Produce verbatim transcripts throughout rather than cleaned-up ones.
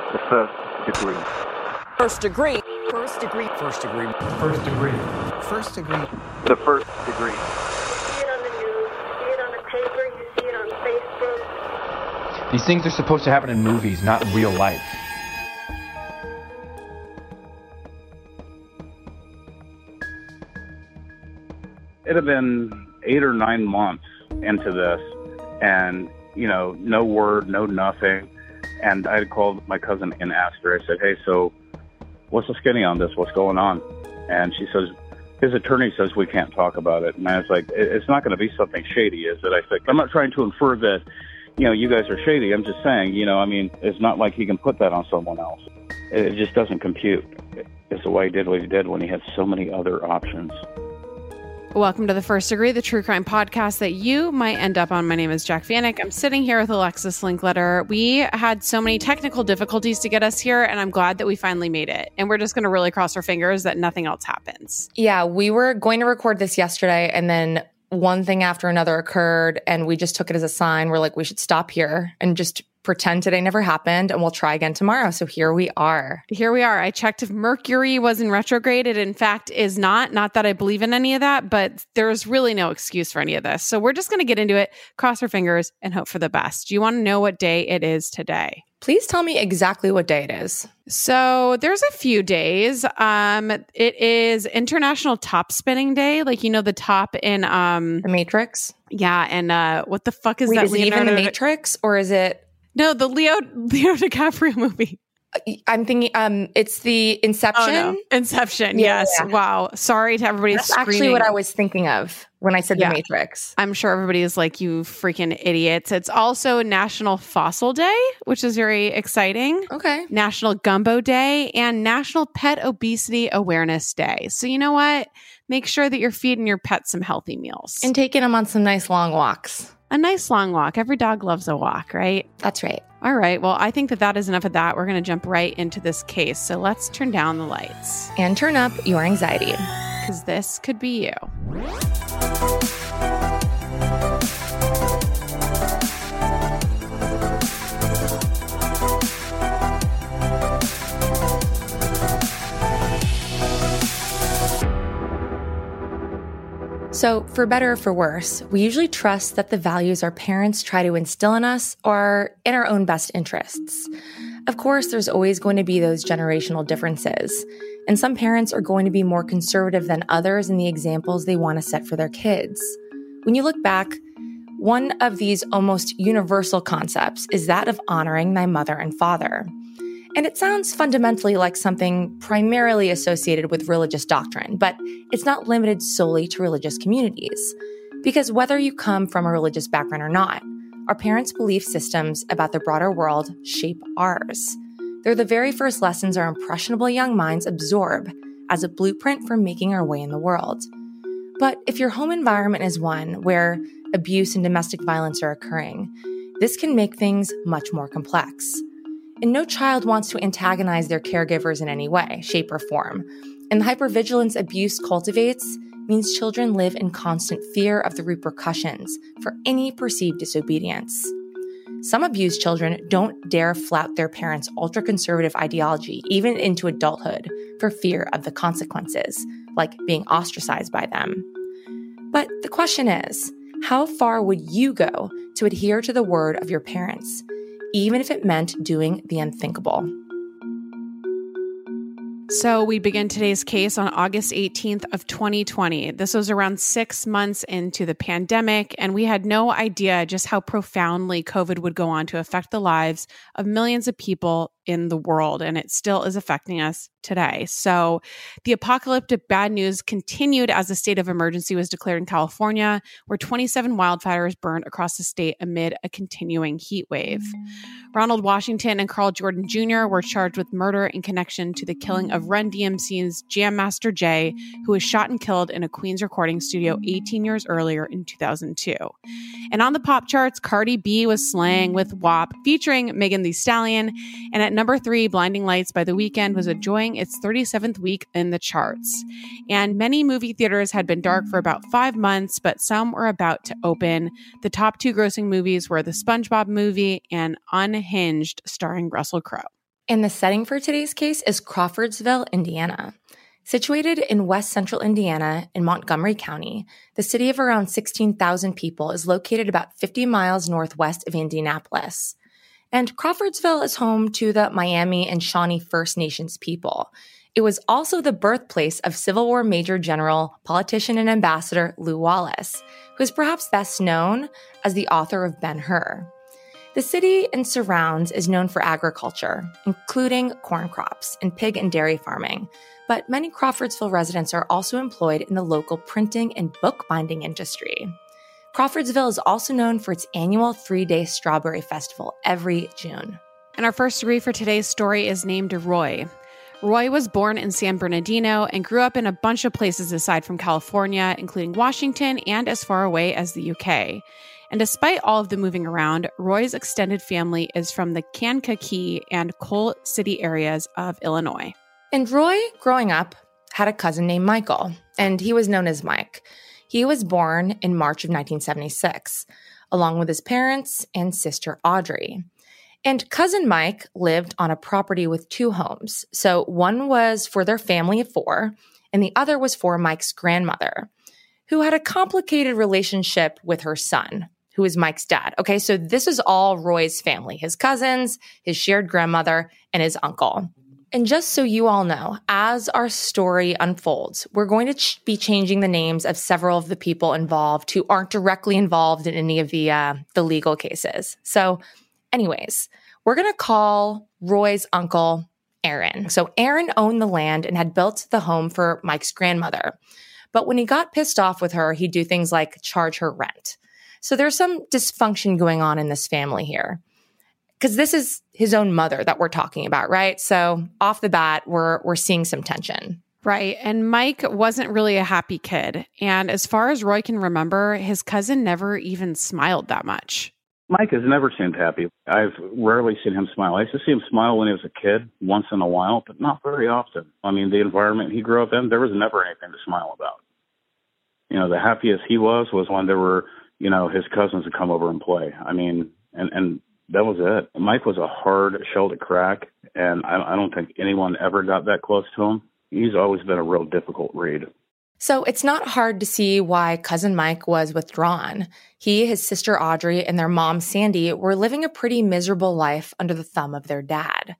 The first degree. First degree. First degree. First degree. First degree. First degree. The first degree. You see it on the news, you see it on the paper, you see it on Facebook. These things are supposed to happen in movies, not in real life. It had been eight or nine months into this, and, you know, no word, no nothing. And I had called my cousin and asked her, I said, hey, so what's the skinny on this? What's going on? And she says, his attorney says we can't talk about it. And I was like, it's not going to be something shady, is it? I said, I'm not trying to infer that, you know, you guys are shady. I'm just saying, you know, I mean, it's not like he can put that on someone else. It just doesn't compute. It's the way he did what he did when he had so many other options. Welcome to The First Degree, the true crime podcast that you might end up on. My name is Jac Vanek. I'm sitting here with Alexis Linkletter. We had so many technical difficulties to get us here, and I'm glad that we finally made it. And we're just going to really cross our fingers that nothing else happens. Yeah, we were going to record this yesterday, and then one thing after another occurred, and we just took it as a sign. We're like, we should stop here and just pretend today never happened, and we'll try again tomorrow. So here we are. Here we are. I checked if Mercury was in retrograde. It, in fact, is not. Not that I believe in any of that, but there's really no excuse for any of this. So we're just going to get into it, cross our fingers, and hope for the best. Do you want to know what day it is today? Please tell me exactly what day it is. So there's a few days. Um, it is International Top Spinning Day. Like, you know, the top in... Um, The Matrix? Yeah, and uh, what the fuck is Wait, that? Is it even The Matrix, or is it... No, the Leo Leo DiCaprio movie. I'm thinking um, it's the Inception. Oh, no. Inception, Yeah, yes. yeah. Wow. Sorry to everybody That's screaming. actually what I was thinking of when I said Yeah. The Matrix. I'm sure everybody is like, you freaking idiots. It's also National Fossil Day, which is very exciting. Okay. National Gumbo Day and National Pet Obesity Awareness Day. So you know what? Make sure that you're feeding your pet some healthy meals. And taking them on some nice long walks. A nice long walk. Every dog loves a walk, right? That's right. All right. Well, I think that that is enough of that. We're going to jump right into this case. So let's turn down the lights. And turn up your anxiety. Because this could be you. So, for better or for worse, we usually trust that the values our parents try to instill in us are in our own best interests. Of course, there's always going to be those generational differences, and some parents are going to be more conservative than others in the examples they want to set for their kids. When you look back, one of these almost universal concepts is that of honoring thy mother and father. And it sounds fundamentally like something primarily associated with religious doctrine, but it's not limited solely to religious communities. Because whether you come from a religious background or not, our parents' belief systems about the broader world shape ours. They're the very first lessons our impressionable young minds absorb as a blueprint for making our way in the world. But if your home environment is one where abuse and domestic violence are occurring, this can make things much more complex. And no child wants to antagonize their caregivers in any way, shape, or form. And the hypervigilance abuse cultivates means children live in constant fear of the repercussions for any perceived disobedience. Some abused children don't dare flout their parents' ultra-conservative ideology, even into adulthood, for fear of the consequences, like being ostracized by them. But the question is, how far would you go to adhere to the word of your parents, even if it meant doing the unthinkable? So we begin today's case on August eighteenth of twenty twenty. This was around six months into the pandemic, and we had no idea just how profoundly COVID would go on to affect the lives of millions of people in the world, and it still is affecting us today. So the apocalyptic bad news continued as a state of emergency was declared in California, where twenty-seven wildfires burned across the state amid a continuing heat wave. Ronald Washington and Carl Jordan Junior were charged with murder in connection to the killing of Run D M C's Jam Master Jay, who was shot and killed in a Queens recording studio eighteen years earlier in two thousand two. And on the pop charts, Cardi B was slaying with W A P featuring Megan Thee Stallion. And at number three, Blinding Lights by The Weeknd was enjoying its thirty-seventh week in the charts. And many movie theaters had been dark for about five months, but some were about to open. The top two grossing movies were The SpongeBob Movie and Unhinged, starring Russell Crowe. And the setting for today's case is Crawfordsville, Indiana. Situated in west central Indiana in Montgomery County, the city of around sixteen thousand people is located about fifty miles northwest of Indianapolis. And Crawfordsville is home to the Miami and Shawnee First Nations people. It was also the birthplace of Civil War Major General, politician, and ambassador Lew Wallace, who is perhaps best known as the author of Ben-Hur. The city and surrounds is known for agriculture, including corn crops and pig and dairy farming, but many Crawfordsville residents are also employed in the local printing and bookbinding industry. Crawfordsville is also known for its annual three-day strawberry festival every June. And our first degree for today's story is named Roy. Roy was born in San Bernardino and grew up in a bunch of places aside from California, including Washington and as far away as the U K. And despite all of the moving around, Roy's extended family is from the Kankakee and Coal City areas of Illinois. And Roy, growing up, had a cousin named Michael, and he was known as Mike. He was born in March of nineteen seventy-six, along with his parents and sister Audrey. And cousin Mike lived on a property with two homes. So one was for their family of four, and the other was for Mike's grandmother, who had a complicated relationship with her son, who is Mike's dad. Okay, so this is all Roy's family, his cousins, his shared grandmother, and his uncle. And just so you all know, as our story unfolds, we're going to ch- be changing the names of several of the people involved who aren't directly involved in any of the uh, the legal cases. So anyways, we're going to call Roy's uncle Aaron. So Aaron owned the land and had built the home for Mike's grandmother. But when he got pissed off with her, he'd do things like charge her rent. So there's some dysfunction going on in this family here. Because this is his own mother that we're talking about, right? So off the bat, we're we're seeing some tension. Right. And Mike wasn't really a happy kid. And as far as Roy can remember, his cousin never even smiled that much. Mike has never seemed happy. I've rarely seen him smile. I used to see him smile when he was a kid, once in a while, but not very often. I mean, the environment he grew up in, there was never anything to smile about. You know, the happiest he was was when there were, you know, his cousins would come over and play. I mean, and, and that was it. Mike was a hard shell to crack, and I, I don't think anyone ever got that close to him. He's always been a real difficult read. So it's not hard to see why cousin Mike was withdrawn. He, his sister Audrey, and their mom Sandy were living a pretty miserable life under the thumb of their dad.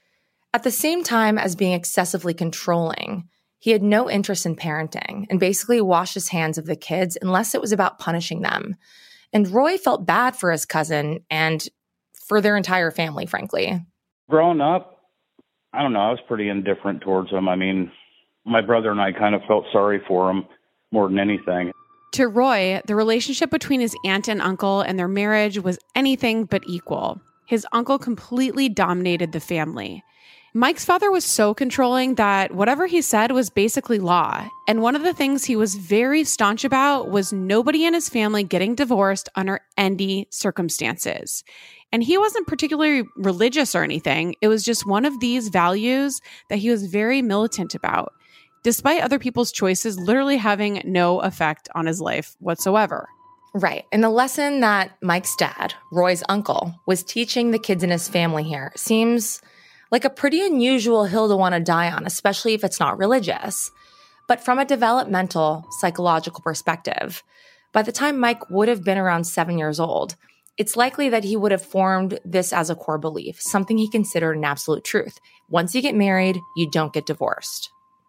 At the same time as being excessively controlling, he had no interest in parenting and basically washed his hands of the kids unless it was about punishing them. And Roy felt bad for his cousin and for their entire family, frankly. Growing up, I don't know, I was pretty indifferent towards him. I mean, my brother and I kind of felt sorry for him more than anything. To Roy, the relationship between his aunt and uncle and their marriage was anything but equal. His uncle completely dominated the family. Mike's father was so controlling that whatever he said was basically law. And one of the things he was very staunch about was nobody in his family getting divorced under any circumstances. And he wasn't particularly religious or anything. It was just one of these values that he was very militant about, despite other people's choices literally having no effect on his life whatsoever. Right. And the lesson that Mike's dad, Roy's uncle, was teaching the kids in his family here seems like a pretty unusual hill to want to die on, especially if it's not religious. But from a developmental, psychological perspective, by the time Mike would have been around seven years old, it's likely that he would have formed this as a core belief, something he considered an absolute truth. Once you get married, you don't get divorced.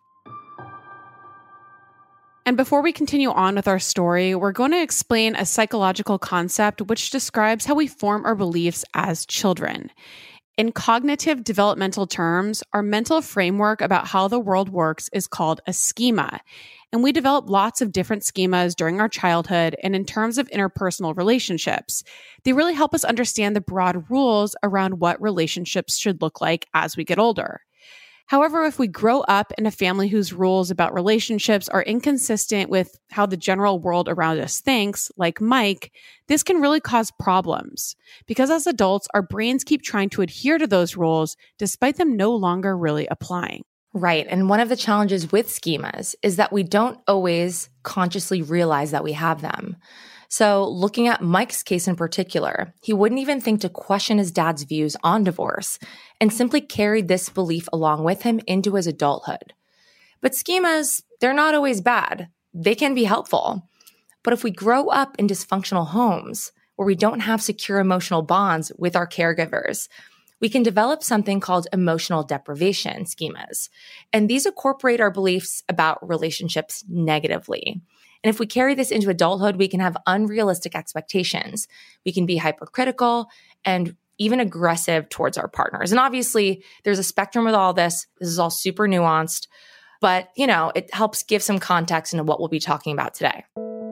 And before we continue on with our story, we're going to explain a psychological concept which describes how we form our beliefs as children. In cognitive developmental terms, our mental framework about how the world works is called a schema. And we develop lots of different schemas during our childhood and in terms of interpersonal relationships. They really help us understand the broad rules around what relationships should look like as we get older. However, if we grow up in a family whose rules about relationships are inconsistent with how the general world around us thinks, like Mike, this can really cause problems. Because as adults, our brains keep trying to adhere to those rules despite them no longer really applying. Right. And one of the challenges with schemas is that we don't always consciously realize that we have them. So looking at Mike's case in particular, he wouldn't even think to question his dad's views on divorce and simply carried this belief along with him into his adulthood. But schemas, they're not always bad. They can be helpful. But if we grow up in dysfunctional homes where we don't have secure emotional bonds with our caregivers, we can develop something called emotional deprivation schemas. And these incorporate our beliefs about relationships negatively. And if we carry this into adulthood, we can have unrealistic expectations. We can be hypercritical and even aggressive towards our partners. And obviously, there's a spectrum with all this. This is all super nuanced. But, you know, it helps give some context into what we'll be talking about today.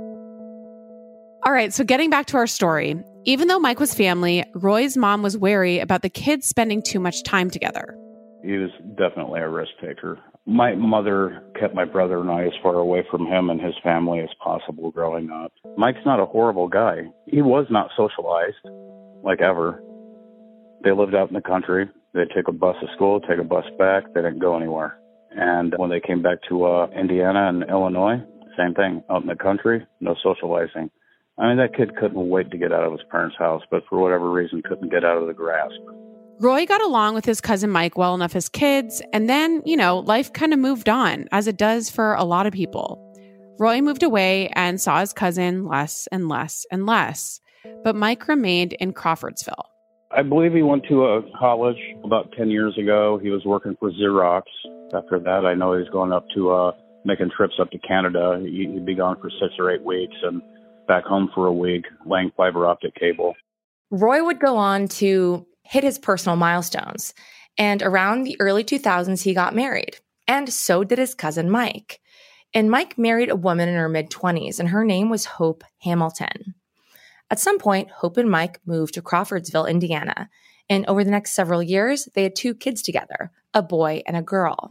All right, so getting back to our story, even though Mike was family, Roy's mom was wary about the kids spending too much time together. He was definitely a risk taker. My mother kept my brother and I as far away from him and his family as possible growing up. Mike's not a horrible guy. He was not socialized, like ever. They lived out in the country. They'd take a bus to school, take a bus back. They didn't go anywhere. And when they came back to uh, Indiana and Illinois, same thing. Out in the country, no socializing. I mean, that kid couldn't wait to get out of his parents' house, but for whatever reason, couldn't get out of the grasp. Roy got along with his cousin Mike well enough as kids, and then, you know, life kind of moved on, as it does for a lot of people. Roy moved away and saw his cousin less and less and less, but Mike remained in Crawfordsville. I believe he went to a college about ten years ago. He was working for Xerox. After that, I know he's going up to uh, making trips up to Canada. He'd be gone for six or eight weeks and back home for a week, laying fiber optic cable. Roy would go on to hit his personal milestones. And around the early two thousands, he got married. And so did his cousin Mike. And Mike married a woman in her mid-twenties, and her name was Hope Hamilton. At some point, Hope and Mike moved to Crawfordsville, Indiana. And over the next several years, they had two kids together, a boy and a girl.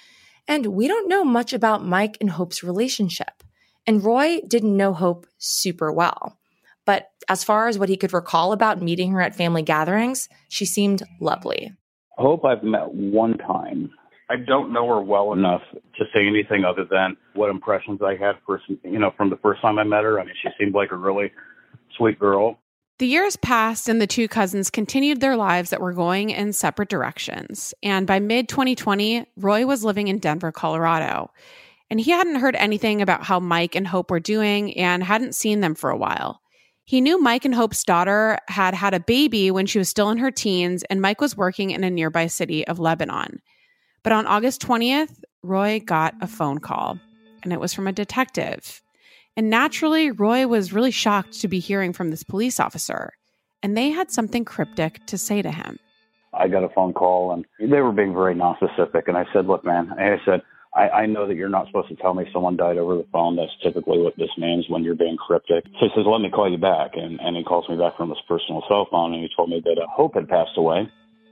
And we don't know much about Mike and Hope's relationship. And Roy didn't know Hope super well. But as far as what he could recall about meeting her at family gatherings, she seemed lovely. Hope I've met one time. I don't know her well enough to say anything other than what impressions I had first, you know, from the first time I met her. I mean, she seemed like a really sweet girl. The years passed and the two cousins continued their lives that were going in separate directions. And by mid twenty twenty, Roy was living in Denver, Colorado. And he hadn't heard anything about how Mike and Hope were doing and hadn't seen them for a while. He knew Mike and Hope's daughter had had a baby when she was still in her teens, and Mike was working in a nearby city of Lebanon. But on August twentieth, Roy got a phone call, and it was from a detective. And naturally, Roy was really shocked to be hearing from this police officer, and they had something cryptic to say to him. I got a phone call, and they were being very non-specific, and I said, look, man, I said, I, I know that you're not supposed to tell me someone died over the phone. That's typically what this means when you're being cryptic. So he says, let me call you back. And, and he calls me back from his personal cell phone, and he told me that uh, Hope had passed away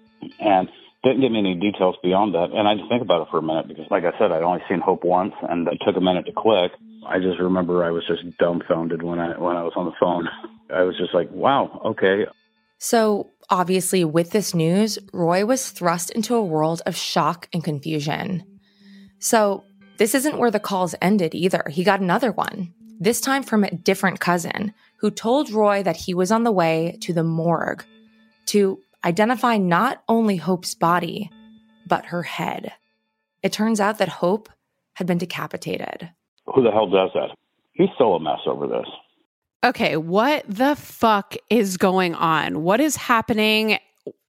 and didn't give me any details beyond that. And I had to think about it for a minute because, like I said, I'd only seen Hope once, and it took a minute to click. I just remember I was just dumbfounded when I when I was on the phone. I was just like, wow, okay. So obviously with this news, Roy was thrust into a world of shock and confusion. So this isn't where the calls ended either. He got another one, this time from a different cousin who told Roy that he was on the way to the morgue to identify not only Hope's body, but her head. It turns out that Hope had been decapitated. Who the hell does that? He's still a mess over this. Okay, what the fuck is going on? What is happening?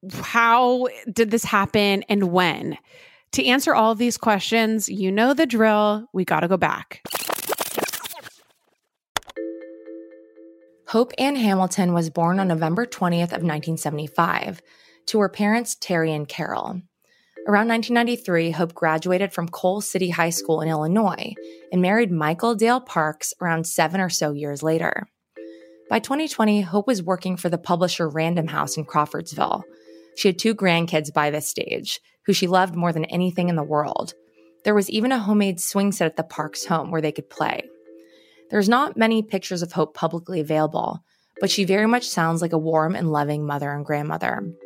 How did this happen and when? To answer all of these questions, you know the drill. We got to go back. Hope Ann Hamilton was born on November twentieth of nineteen seventy-five to her parents, Terry and Carol. Around nineteen ninety-three, Hope graduated from Cole City High School in Illinois and married Michael Dale Parks around seven or so years later. By twenty twenty, Hope was working for the publisher Random House in Crawfordsville. She had two grandkids by this stage, who she loved more than anything in the world. There was even a homemade swing set at the Parks' home where they could play. There's not many pictures of Hope publicly available, but she very much sounds like a warm and loving mother and grandmother.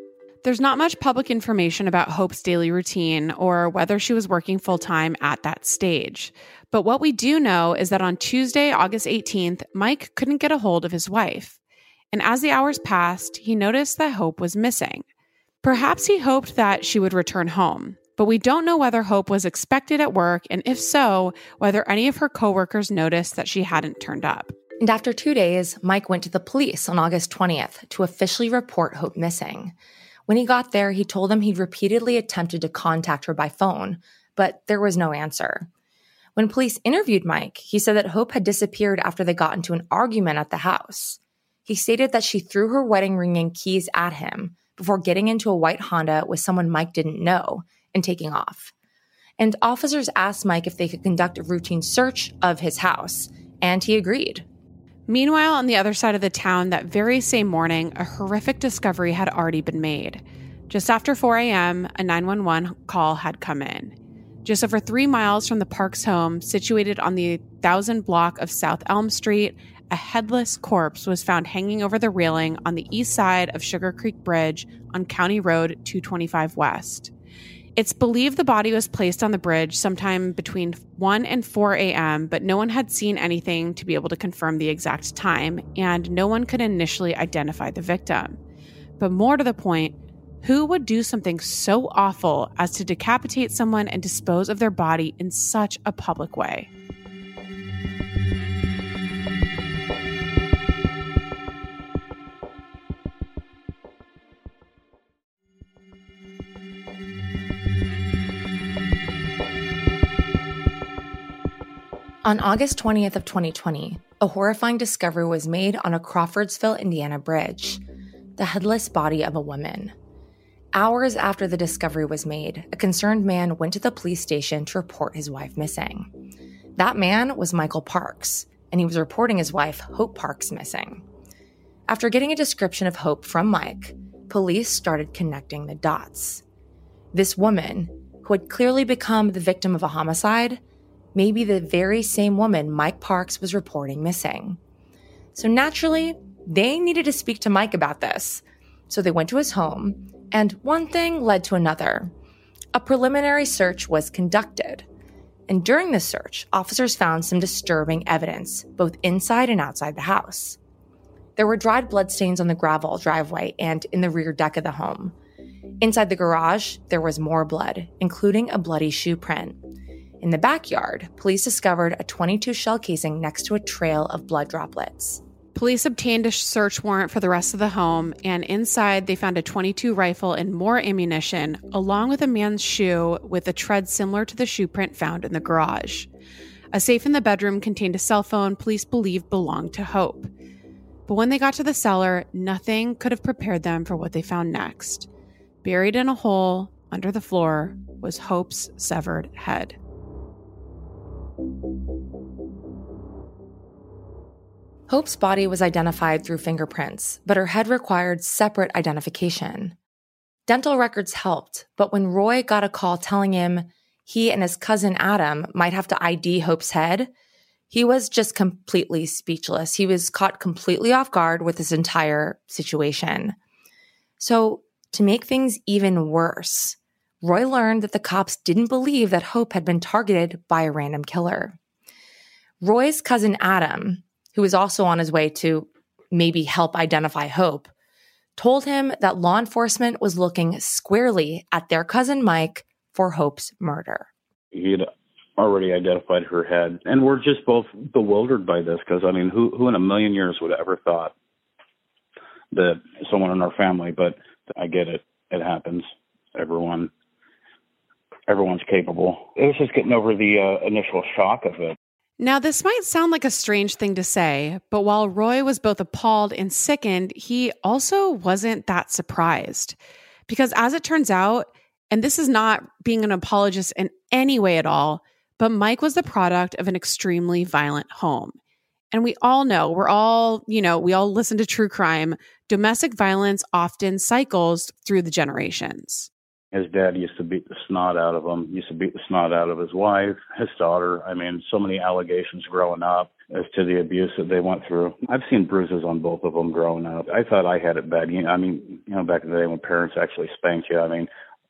There's not much public information about Hope's daily routine or whether she was working full-time at that stage. But what we do know is that on Tuesday, August eighteenth, Mike couldn't get a hold of his wife. And as the hours passed, he noticed that Hope was missing. Perhaps he hoped that she would return home, but we don't know whether Hope was expected at work, and if so, whether any of her coworkers noticed that she hadn't turned up. And after two days, Mike went to the police on August twentieth to officially report Hope missing. When he got there, he told them he'd repeatedly attempted to contact her by phone, but there was no answer. When police interviewed Mike, he said that Hope had disappeared after they got into an argument at the house. He stated that she threw her wedding ring and keys at him before getting into a white Honda with someone Mike didn't know and taking off. And officers asked Mike if they could conduct a routine search of his house, and he agreed. Meanwhile, on the other side of the town, that very same morning, a horrific discovery had already been made. Just after four a.m., a nine one one call had come in. Just over three miles from the Parks home, situated on the thousand block of South Elm Street, a headless corpse was found hanging over the railing on the east side of Sugar Creek Bridge on County Road two twenty-five West. It's believed the body was placed on the bridge sometime between one and four a.m., but no one had seen anything to be able to confirm the exact time, and no one could initially identify the victim. But more to the point, who would do something so awful as to decapitate someone and dispose of their body in such a public way? On August twentieth of twenty twenty, a horrifying discovery was made on a Crawfordsville, Indiana bridge, the headless body of a woman. Hours after the discovery was made, a concerned man went to the police station to report his wife missing. That man was Michael Parks, and he was reporting his wife, Hope Parks, missing. After getting a description of Hope from Mike, police started connecting the dots. This woman, who had clearly become the victim of a homicide, may be the very same woman Mike Parks was reporting missing. So naturally, they needed to speak to Mike about this. So they went to his home, and one thing led to another. A preliminary search was conducted. And during the search, officers found some disturbing evidence, both inside and outside the house. There were dried bloodstains on the gravel driveway and in the rear deck of the home. Inside the garage, there was more blood, including a bloody shoe print. In the backyard, police discovered a twenty-two shell casing next to a trail of blood droplets. Police obtained a search warrant for the rest of the home, and inside they found a twenty-two rifle and more ammunition, along with a man's shoe with a tread similar to the shoe print found in the garage. A safe in the bedroom contained a cell phone police believed belonged to Hope. But when they got to the cellar, nothing could have prepared them for what they found next. Buried in a hole under the floor was Hope's severed head. Hope's body was identified through fingerprints, but her head required separate identification. Dental records helped, but when Roy got a call telling him he and his cousin Adam might have to I D Hope's head, he was just completely speechless. He was caught completely off guard with this entire situation. So, to make things even worse, Roy learned that the cops didn't believe that Hope had been targeted by a random killer. Roy's cousin Adam, who was also on his way to maybe help identify Hope, told him that law enforcement was looking squarely at their cousin Mike for Hope's murder. He had already identified her head, and we're just both bewildered by this because, I mean, who, who in a million years would have ever thought that someone in our family, but I get it. It happens. Everyone, everyone's capable. It was just getting over the uh, initial shock of it. Now, this might sound like a strange thing to say, but while Roy was both appalled and sickened, he also wasn't that surprised. Because as it turns out, and this is not being an apologist in any way at all, but Mike was the product of an extremely violent home. And we all know, we're all, you know, we all listen to true crime. Domestic violence often cycles through the generations. His dad used to beat the snot out of him, used to beat the snot out of his wife, his daughter. I mean, so many allegations growing up. as to the abuse that they went through. I've seen bruises on both of them growing up. I thought I had it bad. You know, I mean, you know, back in the day when parents actually spanked you, I mean,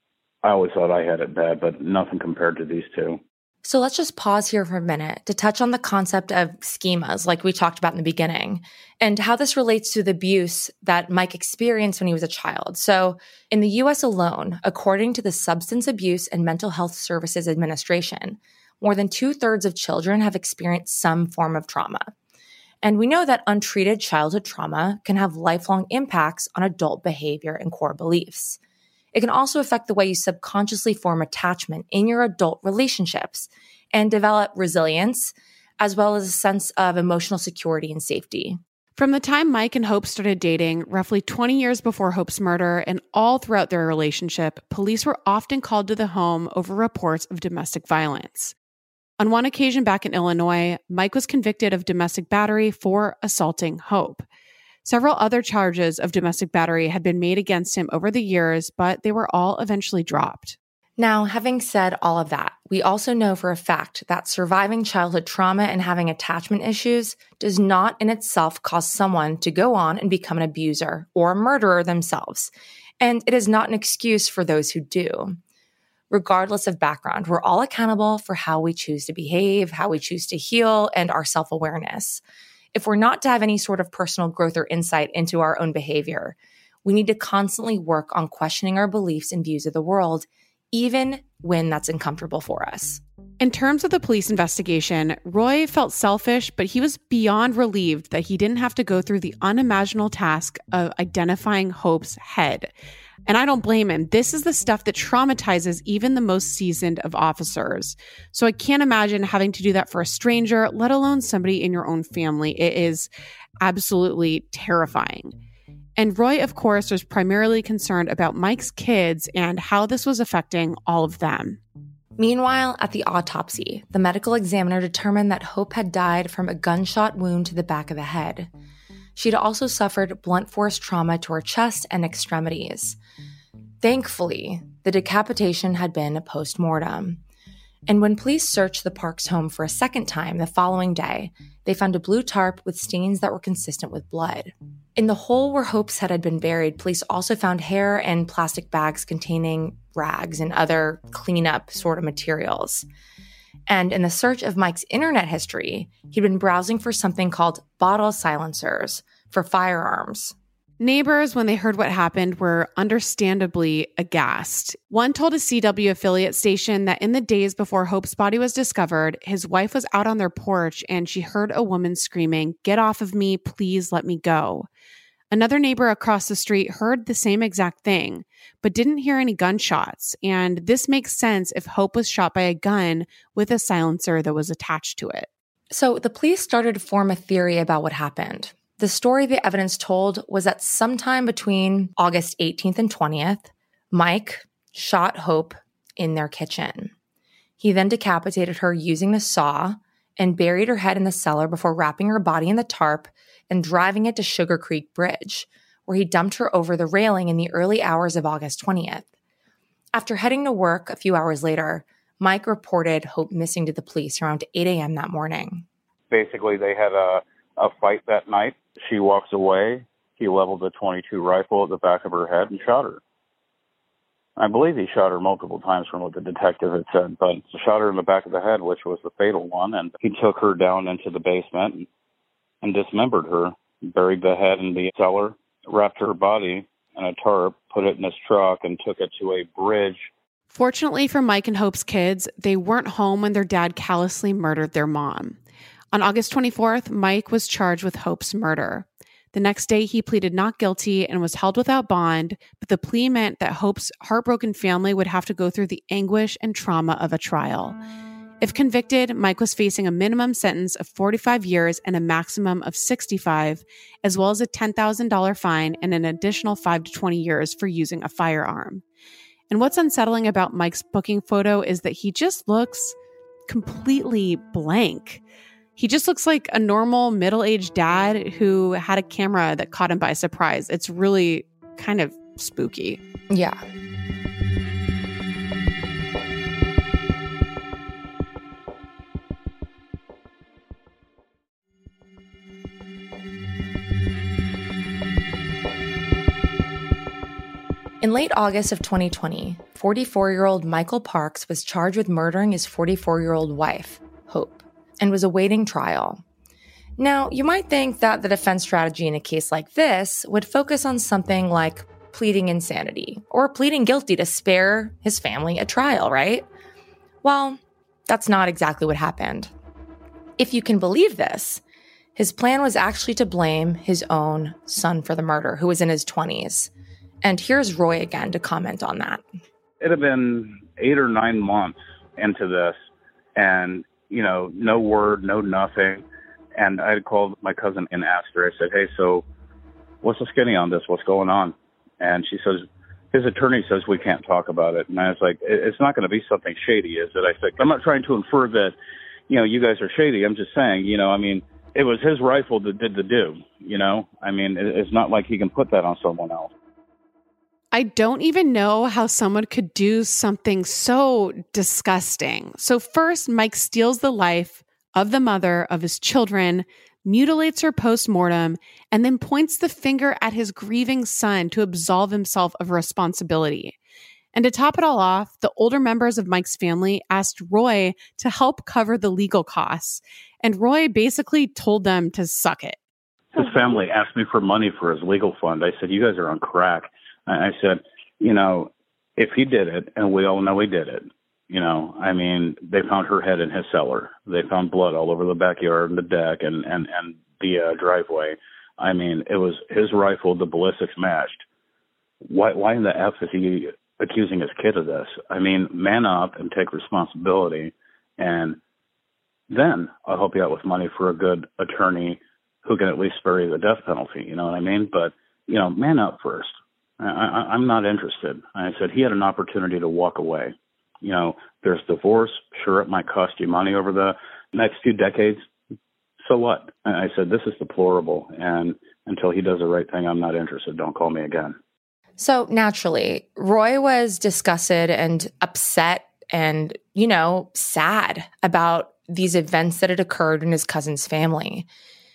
I always thought I had it bad, but nothing compared to these two. So let's just pause here for a minute to touch on the concept of schemas, like we talked about in the beginning, and how this relates to the abuse that Mike experienced when he was a child. So in the U S alone, according to the Substance Abuse and Mental Health Services Administration, more than two-thirds of children have experienced some form of trauma. And we know that untreated childhood trauma can have lifelong impacts on adult behavior and core beliefs. It can also affect the way you subconsciously form attachment in your adult relationships and develop resilience, as well as a sense of emotional security and safety. From the time Mike and Hope started dating, roughly twenty years before Hope's murder, and all throughout their relationship, police were often called to the home over reports of domestic violence. On one occasion back in Illinois, Mike was convicted of domestic battery for assaulting Hope. Several other charges of domestic battery had been made against him over the years, but they were all eventually dropped. Now, having said all of that, we also know for a fact that surviving childhood trauma and having attachment issues does not in itself cause someone to go on and become an abuser or a murderer themselves. And it is not an excuse for those who do. Regardless of background, we're all accountable for how we choose to behave, how we choose to heal, and our self-awareness. If we're not to have any sort of personal growth or insight into our own behavior, we need to constantly work on questioning our beliefs and views of the world, even when that's uncomfortable for us. In terms of the police investigation, Roy felt selfish, but he was beyond relieved that he didn't have to go through the unimaginable task of identifying Hope's head. And I don't blame him. This is the stuff that traumatizes even the most seasoned of officers. So I can't imagine having to do that for a stranger, let alone somebody in your own family. It is absolutely terrifying. And Roy, of course, was primarily concerned about Mike's kids and how this was affecting all of them. Meanwhile, at the autopsy, the medical examiner determined that Hope had died from a gunshot wound to the back of the head. She'd also suffered blunt force trauma to her chest and extremities. Thankfully, the decapitation had been post-mortem. And when police searched the Parks home for a second time the following day, they found a blue tarp with stains that were consistent with blood. In the hole where Hope's head had been buried, police also found hair and plastic bags containing rags and other cleanup sort of materials. And in the search of Mike's internet history, he'd been browsing for something called bottle silencers for firearms. Neighbors, when they heard what happened, were understandably aghast. One told a C W affiliate station that in the days before Hope's body was discovered, his wife was out on their porch and she heard a woman screaming, "Get off of me, please let me go." Another neighbor across the street heard the same exact thing, but didn't hear any gunshots. And this makes sense if Hope was shot by a gun with a silencer that was attached to it. So the police started to form a theory about what happened. The story the evidence told was that sometime between August eighteenth and twentieth, Mike shot Hope in their kitchen. He then decapitated her using the saw and buried her head in the cellar before wrapping her body in the tarp and driving it to Sugar Creek Bridge, where he dumped her over the railing in the early hours of August twentieth. After heading to work a few hours later, Mike reported Hope missing to the police around eight a.m. that morning. Basically, they had a, a fight that night. She walks away. He leveled a twenty-two rifle at the back of her head and shot her. I believe he shot her multiple times from what the detective had said, but he shot her in the back of the head, which was the fatal one, and he took her down into the basement and, and dismembered her, buried the head in the cellar, wrapped her body in a tarp, put it in his truck, and took it to a bridge. Fortunately for Mike and Hope's kids, they weren't home when their dad callously murdered their mom. On August twenty-fourth, Mike was charged with Hope's murder. The next day, he pleaded not guilty and was held without bond, but the plea meant that Hope's heartbroken family would have to go through the anguish and trauma of a trial. If convicted, Mike was facing a minimum sentence of forty-five years and a maximum of sixty-five, as well as a ten thousand dollars fine and an additional five to twenty years for using a firearm. And what's unsettling about Mike's booking photo is that he just looks completely blank. He just looks like a normal middle-aged dad who had a camera that caught him by surprise. It's really kind of spooky. Yeah. In late August of twenty twenty, forty-four-year-old Michael Parks was charged with murdering his forty-four-year-old wife, Hope, and was awaiting trial. Now, you might think that the defense strategy in a case like this would focus on something like pleading insanity or pleading guilty to spare his family a trial, right? Well, that's not exactly what happened. If you can believe this, his plan was actually to blame his own son for the murder, who was in his twenties. And here's Roy again to comment on that. It had been eight or nine months into this, and, you know, no word, no nothing. And I had called my cousin and asked her, I said, hey, so what's the skinny on this? What's going on? And she says, his attorney says we can't talk about it. And I was like, it's not going to be something shady, is it? I said, I'm not trying to infer that, you know, you guys are shady. I'm just saying, you know, I mean, it was his rifle that did the do, you know? I mean, it's not like he can put that on someone else. I don't even know how someone could do something so disgusting. So first, Mike steals the life of the mother of his children, mutilates her post-mortem, and then points the finger at his grieving son to absolve himself of responsibility. And to top it all off, the older members of Mike's family asked Roy to help cover the legal costs. And Roy basically told them to suck it. His family asked me for money for his legal fund. I said, you guys are on crack. I said, you know, if he did it, and we all know he did it, you know, I mean, they found her head in his cellar. They found blood all over the backyard and the deck and, and, and the uh, driveway. I mean, it was his rifle, the ballistics matched. Why, why in the F is he accusing his kid of this? I mean, man up and take responsibility, and then I'll help you out with money for a good attorney who can at least spare you the death penalty. You know what I mean? But, you know, man up first. I, I, I'm not interested. I said he had an opportunity to walk away. You know, there's divorce. Sure, it might cost you money over the next few decades. So what? I said, this is deplorable. And until he does the right thing, I'm not interested. Don't call me again. So naturally, Roy was disgusted and upset and, you know, sad about these events that had occurred in his cousin's family.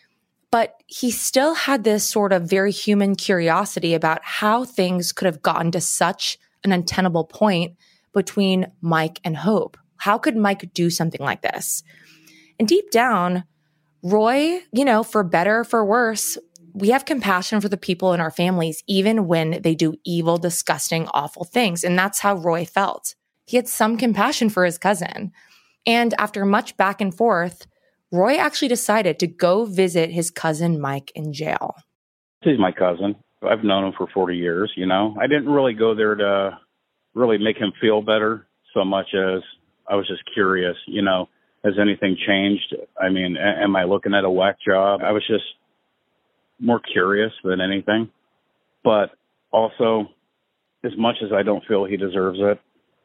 But he still had this sort of very human curiosity about how things could have gotten to such an untenable point between Mike and Hope. How could Mike do something like this? And deep down, Roy, you know, for better or for worse, we have compassion for the people in our families, even when they do evil, disgusting, awful things. And that's how Roy felt. He had some compassion for his cousin. And after much back and forth, Roy actually decided to go visit his cousin Mike in jail. He's my cousin. I've known him for forty years, you know. I didn't really go there to really make him feel better so much as I was just curious, you know, has anything changed? I mean, a- am I looking at a whack job? I was just more curious than anything. But also, as much as I don't feel he deserves it,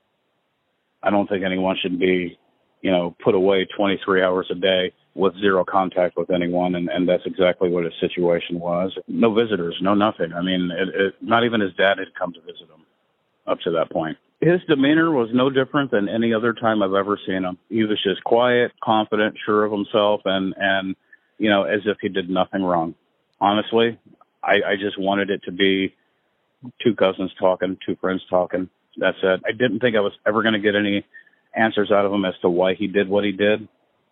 I don't think anyone should be, you know, put away twenty-three hours a day with zero contact with anyone. And, and that's exactly what his situation was. No visitors, no nothing. I mean, it, it, not even his dad had come to visit him up to that point. His demeanor was no different than any other time I've ever seen him. He was just quiet, confident, sure of himself, and, and you know, as if he did nothing wrong. Honestly, I, I just wanted it to be two cousins talking, two friends talking. That's it. I didn't think I was ever going to get any answers out of him as to why he did what he did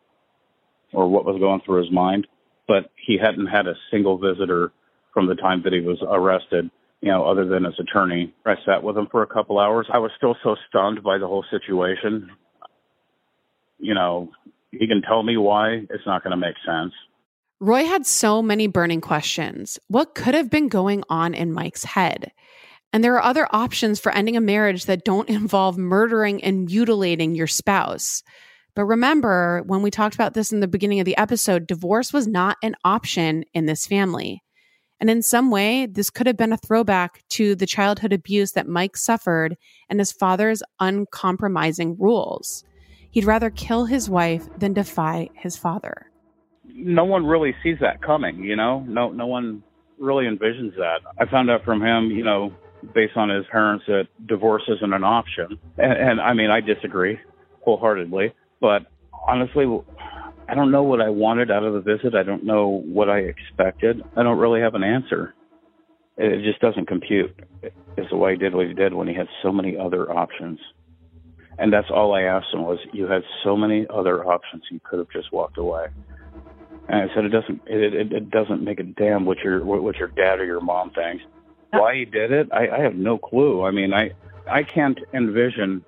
or what was going through his mind. But he hadn't had a single visitor from the time that he was arrested, you know, other than his attorney. I sat with him for a couple hours. I was still so stunned by the whole situation. You know, he can tell me why. It's not going to make sense. Roy had so many burning questions. What could have been going on in Mike's head? And there are other options for ending a marriage that don't involve murdering and mutilating your spouse. But remember, when we talked about this in the beginning of the episode, divorce was not an option in this family. And in some way, this could have been a throwback to the childhood abuse that Mike suffered and his father's uncompromising rules. He'd rather kill his wife than defy his father. No one really sees that coming, you know? No, no one really envisions that. I found out from him, you know, based on his parents, that divorce isn't an option. And, and I mean, I disagree wholeheartedly. But honestly, I don't know what I wanted out of the visit. I don't know what I expected. I don't really have an answer. It just doesn't compute as to why he did what he did when he had so many other options. And that's all I asked him was, you had so many other options, you could have just walked away. And I said, it doesn't it, it, it doesn't make a damn what your what your dad or your mom thinks. Why he did it, I, I have no clue. I mean, I I can't envision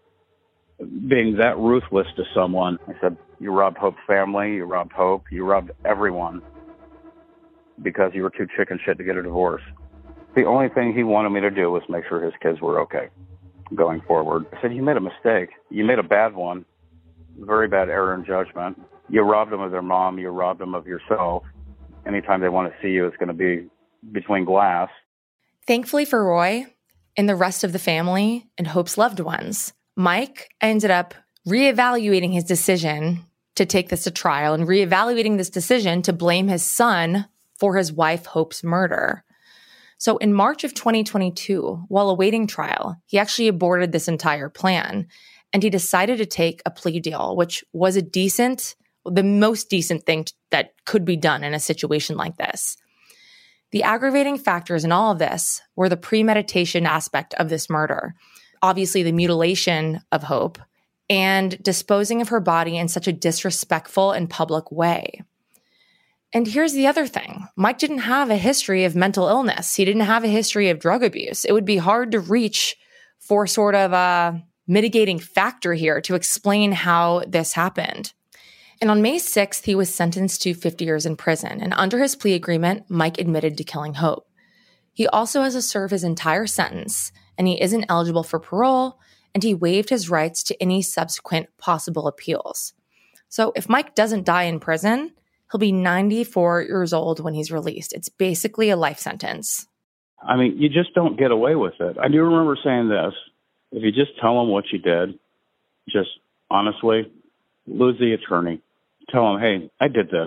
being that ruthless to someone. I said, you robbed Hope's family, you robbed Hope, you robbed everyone because you were too chicken shit to get a divorce. The only thing he wanted me to do was make sure his kids were okay going forward. I said, you made a mistake. You made a bad one, very bad error in judgment. You robbed them of their mom, you robbed them of yourself. Anytime they want to see you, it's going to be between glass. Thankfully for Roy and the rest of the family and Hope's loved ones, Mike ended up reevaluating his decision to take this to trial and reevaluating this decision to blame his son for his wife Hope's murder. So in March of twenty twenty-two, while awaiting trial, he actually aborted this entire plan and he decided to take a plea deal, which was a decent, the most decent thing that could be done in a situation like this. The aggravating factors in all of this were the premeditation aspect of this murder, obviously the mutilation of Hope, and disposing of her body in such a disrespectful and public way. And here's the other thing. Mike didn't have a history of mental illness. He didn't have a history of drug abuse. It would be hard to reach for sort of a mitigating factor here to explain how this happened. And on May sixth, he was sentenced to fifty years in prison. And under his plea agreement, Mike admitted to killing Hope. He also has to serve his entire sentence, and he isn't eligible for parole, and he waived his rights to any subsequent possible appeals. So if Mike doesn't die in prison, he'll be ninety-four years old when he's released. It's basically a life sentence. I mean, you just don't get away with it. I do remember saying this. If you just tell them what you did, just honestly, lose the attorney. Tell them, hey, I did this,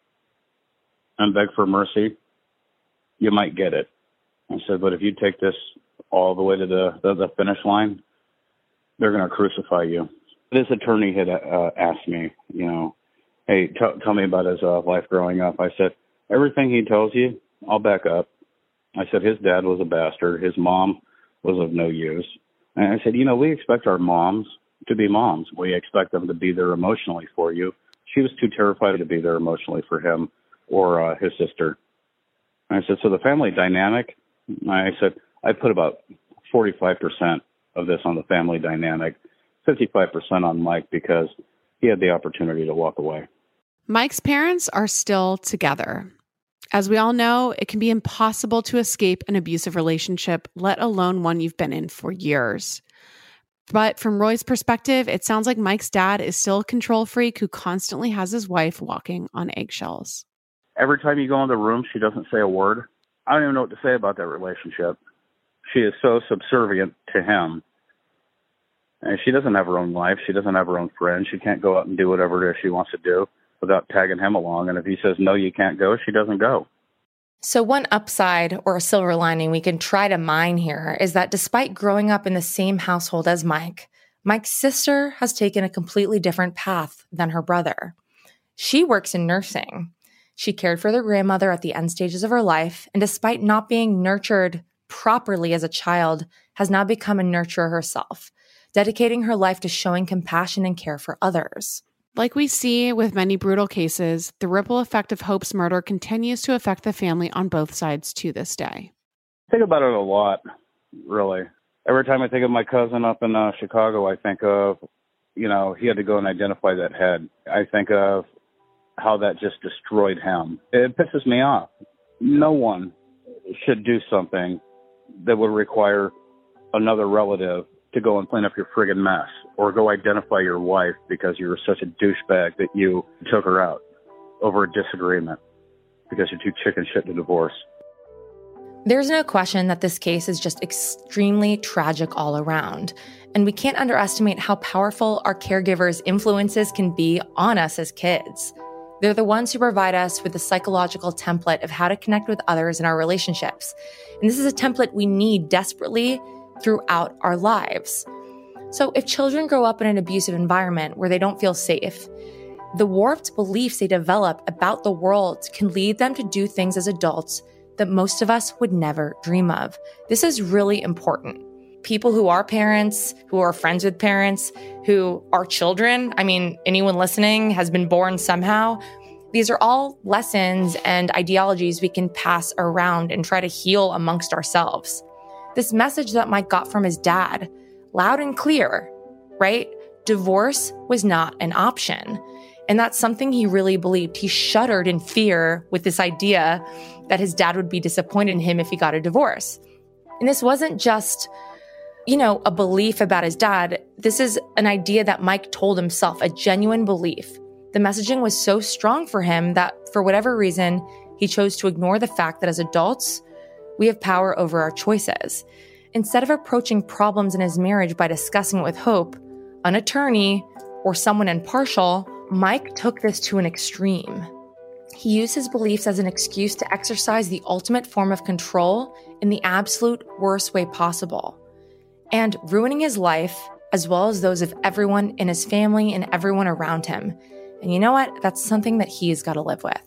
and beg for mercy, you might get it. I said, but if you take this all the way to the, the, the finish line, they're going to crucify you. This attorney had uh, asked me, you know, hey, t- tell me about his uh, life growing up. I said, everything he tells you, I'll back up. I said, his dad was a bastard. His mom was of no use. And I said, you know, we expect our moms to be moms. We expect them to be there emotionally for you. She was too terrified to be there emotionally for him or uh, his sister. And I said, so the family dynamic, I said, I put about forty-five percent of this on the family dynamic, fifty-five percent on Mike because he had the opportunity to walk away. Mike's parents are still together. As we all know, it can be impossible to escape an abusive relationship, let alone one you've been in for years. But from Roy's perspective, it sounds like Mike's dad is still a control freak who constantly has his wife walking on eggshells. Every time you go in the room, she doesn't say a word. I don't even know what to say about that relationship. She is so subservient to him. And she doesn't have her own life. She doesn't have her own friends. She can't go out and do whatever it is she wants to do without tagging him along. And if he says, no, you can't go, she doesn't go. So one upside or a silver lining we can try to mine here is that despite growing up in the same household as Mike, Mike's sister has taken a completely different path than her brother. She works in nursing. She cared for their grandmother at the end stages of her life, and despite not being nurtured properly as a child, has now become a nurturer herself, dedicating her life to showing compassion and care for others. Like we see with many brutal cases, the ripple effect of Hope's murder continues to affect the family on both sides to this day. I think about it a lot, really. Every time I think of my cousin up in uh, Chicago, I think of, you know, he had to go and identify that head. I think of how that just destroyed him. It pisses me off. No one should do something that would require another relative to go and clean up your friggin' mess or go identify your wife because you were such a douchebag that you took her out over a disagreement because you're too chicken shit to divorce. There's no question that this case is just extremely tragic all around, and we can't underestimate how powerful our caregivers' influences can be on us as kids. They're the ones who provide us with the psychological template of how to connect with others in our relationships. And this is a template we need desperately throughout our lives. So if children grow up in an abusive environment where they don't feel safe, the warped beliefs they develop about the world can lead them to do things as adults that most of us would never dream of. This is really important. People who are parents, who are friends with parents, who are children, I mean, anyone listening has been born somehow. These are all lessons and ideologies we can pass around and try to heal amongst ourselves. This message that Mike got from his dad, loud and clear, right? Divorce was not an option. And that's something he really believed. He shuddered in fear with this idea that his dad would be disappointed in him if he got a divorce. And this wasn't just, you know, a belief about his dad. This is an idea that Mike told himself, a genuine belief. The messaging was so strong for him that for whatever reason, he chose to ignore the fact that as adults, we have power over our choices. Instead of approaching problems in his marriage by discussing it with Hope, an attorney, or someone impartial, Mike took this to an extreme. He used his beliefs as an excuse to exercise the ultimate form of control in the absolute worst way possible, and ruining his life as well as those of everyone in his family and everyone around him. And you know what? That's something that he's got to live with.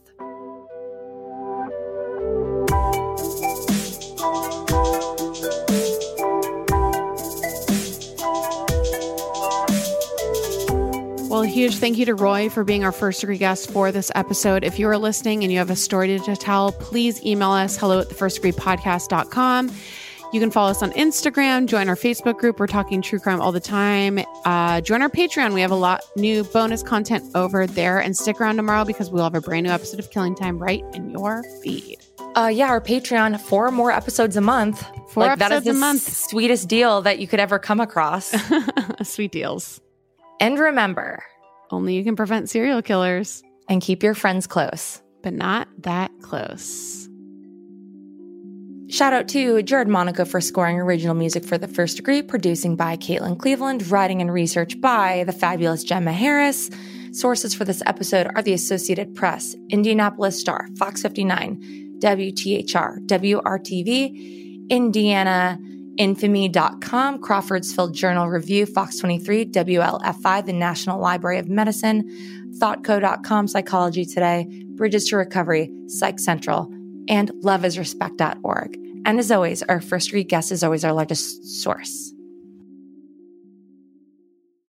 Well, a huge thank you to Roy for being our first degree guest for this episode. If you are listening and you have a story to tell, please email us, hello at the first degree podcast dot com. You can follow us on Instagram, join our Facebook group. We're talking true crime all the time. Uh, join our Patreon. We have a lot new bonus content over there. And stick around tomorrow because we'll have a brand new episode of Killing Time right in your feed. Uh, yeah, our Patreon, four more episodes a month. Four like, episodes that is a the month. Sweetest deal that you could ever come across. Sweet deals. And remember, only you can prevent serial killers. And keep your friends close. But not that close. Shout out to Jared Monaco for scoring original music for The First Degree, producing by Caitlin Cleveland, writing and research by the fabulous Gemma Harris. Sources for this episode are the Associated Press, Indianapolis Star, Fox fifty-nine, W T H R, W R T V, Indiana Infamy dot com, Crawfordsville Journal Review, Fox twenty-three, W L F I, the National Library of Medicine, ThoughtCo dot com, Psychology Today, Bridges to Recovery, Psych Central, and love is respect dot org. And as always, our first degree guest is always our largest source.